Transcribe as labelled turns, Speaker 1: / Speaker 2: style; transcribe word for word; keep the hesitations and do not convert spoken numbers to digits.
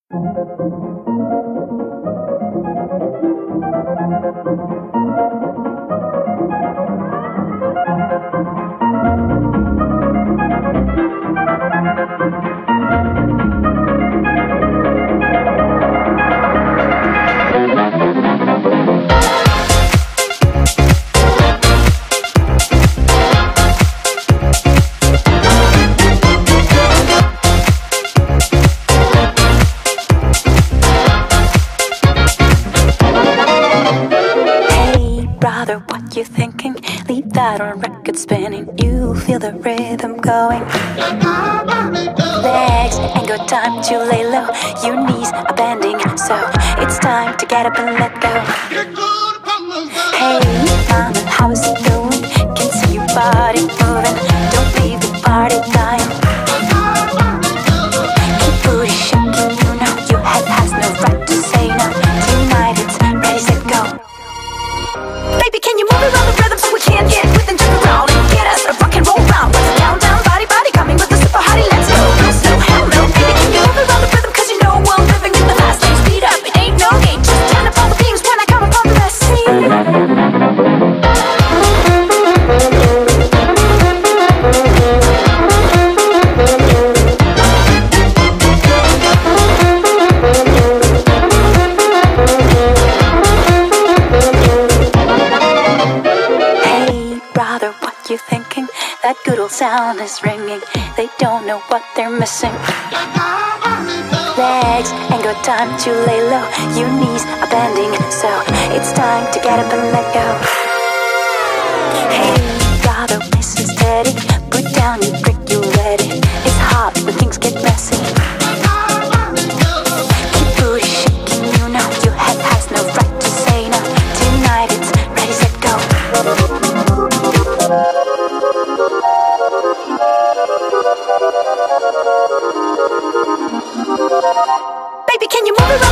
Speaker 1: What you thinking? Leave that on record spinning. You feel the rhythm going. Legs ain't got time to lay low. Your knees are bending, so it's time to get up and let go. Hey, mama, how is it going? Can see your body moving. Don't leave the party dying. Keep booty shaking, you know your head has no right to say no. Tonight it's ready, set, go. Baby, can you move around the rhythm so we can get with and jump around and get us a rock and roll round? Let's down, down, body, body, coming with the super hottie. Let's go, no slow, hell no. Baby, can you move around the rhythm? Cause you know we're living in the fast lane. Speed up, it ain't no game. Just turn up all the beams when I come upon the best scene. You thinking that good old sound is ringing? They don't know what they're missing. Legs ain't got time to lay low. Your knees are bending, so it's time to get up and let go. Hey, brother, listen steady. Put down your brick, you ready. It's hot when things get messy. Keep booty shaking, you know your head has no right to say no. Tonight it's ready, set, go. Baby, can you move around?